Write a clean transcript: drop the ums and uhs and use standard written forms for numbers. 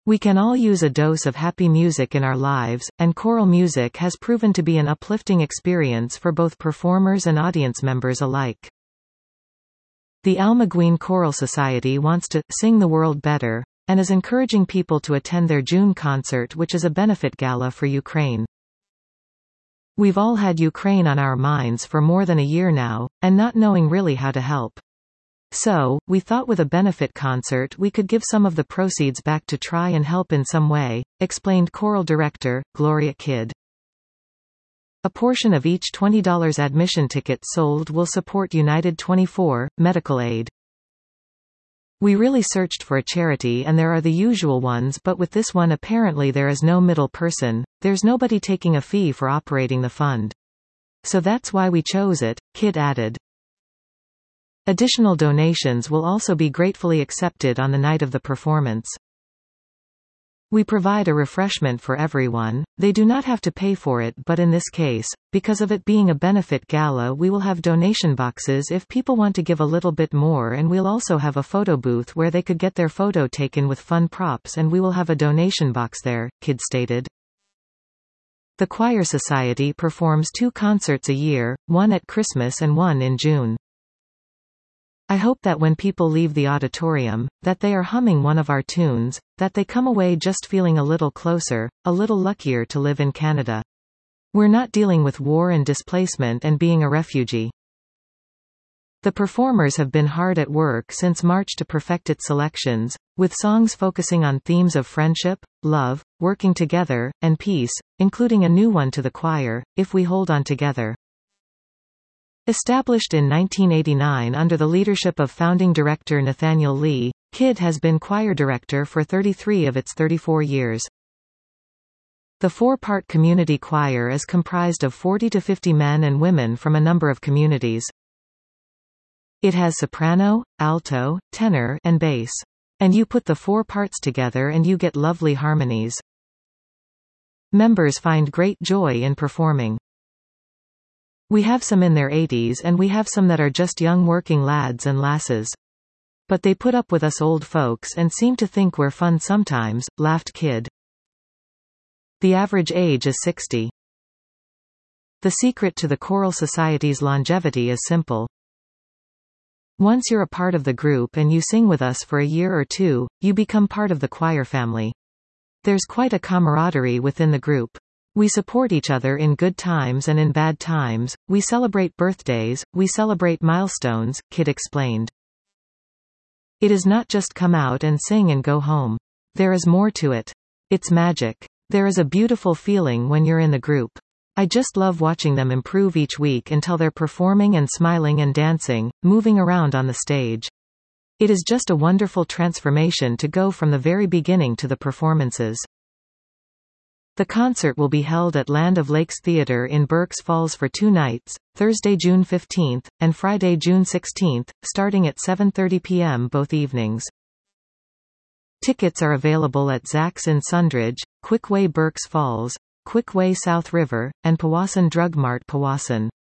We can all use a dose of happy music in our lives, and choral music has proven to be an uplifting experience for both performers and audience members alike. The Almaguin Choral Society wants to sing the world better, and is encouraging people to attend their June concert, which is a benefit gala for Ukraine. We've all had Ukraine on our minds for more than a year now, and not knowing really how to help. So, we thought with a benefit concert we could give some of the proceeds back to try and help in some way, explained choral director, Gloria Kidd. A portion of each $20 admission ticket sold will support United 24, medical aid. We really searched for a charity, and there are the usual ones, but with this one apparently there is no middle person, there's nobody taking a fee for operating the fund. So that's why we chose it, Kidd added. Additional donations will also be gratefully accepted on the night of the performance. We provide a refreshment for everyone. They do not have to pay for it, but in this case, because of it being a benefit gala, we will have donation boxes if people want to give a little bit more, and we'll also have a photo booth where they could get their photo taken with fun props, and we will have a donation box there, Kidd stated. The Choir Society performs 2 concerts a year, one at Christmas and one in June. I hope that when people leave the auditorium, that they are humming one of our tunes, that they come away just feeling a little closer, a little luckier to live in Canada. We're not dealing with war and displacement and being a refugee. The performers have been hard at work since March to perfect its selections, with songs focusing on themes of friendship, love, working together, and peace, including a new one to the choir, If We Hold On Together. Established in 1989 under the leadership of founding director Nathaniel Lee, Kidd has been choir director for 33 of its 34 years. The 4-part community choir is comprised of 40 to 50 men and women from a number of communities. It has soprano, alto, tenor, and bass. And you put the 4 parts together and you get lovely harmonies. Members find great joy in performing. We have some in their 80s and we have some that are just young working lads and lasses. But they put up with us old folks and seem to think we're fun sometimes, laughed Kidd. The average age is 60. The secret to the Choral Society's longevity is simple. Once you're a part of the group and you sing with us for a year or 2, you become part of the choir family. There's quite a camaraderie within the group. We support each other in good times and in bad times, we celebrate birthdays, we celebrate milestones, Kidd explained. It is not just come out and sing and go home. There is more to it. It's magic. There is a beautiful feeling when you're in the group. I just love watching them improve each week until they're performing and smiling and dancing, moving around on the stage. It is just a wonderful transformation to go from the very beginning to the performances. The concert will be held at Land of Lakes Theatre in Berks Falls for 2 nights, Thursday, June 15th, and Friday, June 16th, starting at 7:30 p.m. both evenings. Tickets are available at Zach's in Sundridge, Quickway Berks Falls, Quickway South River, and Powassan Drug Mart Powassan.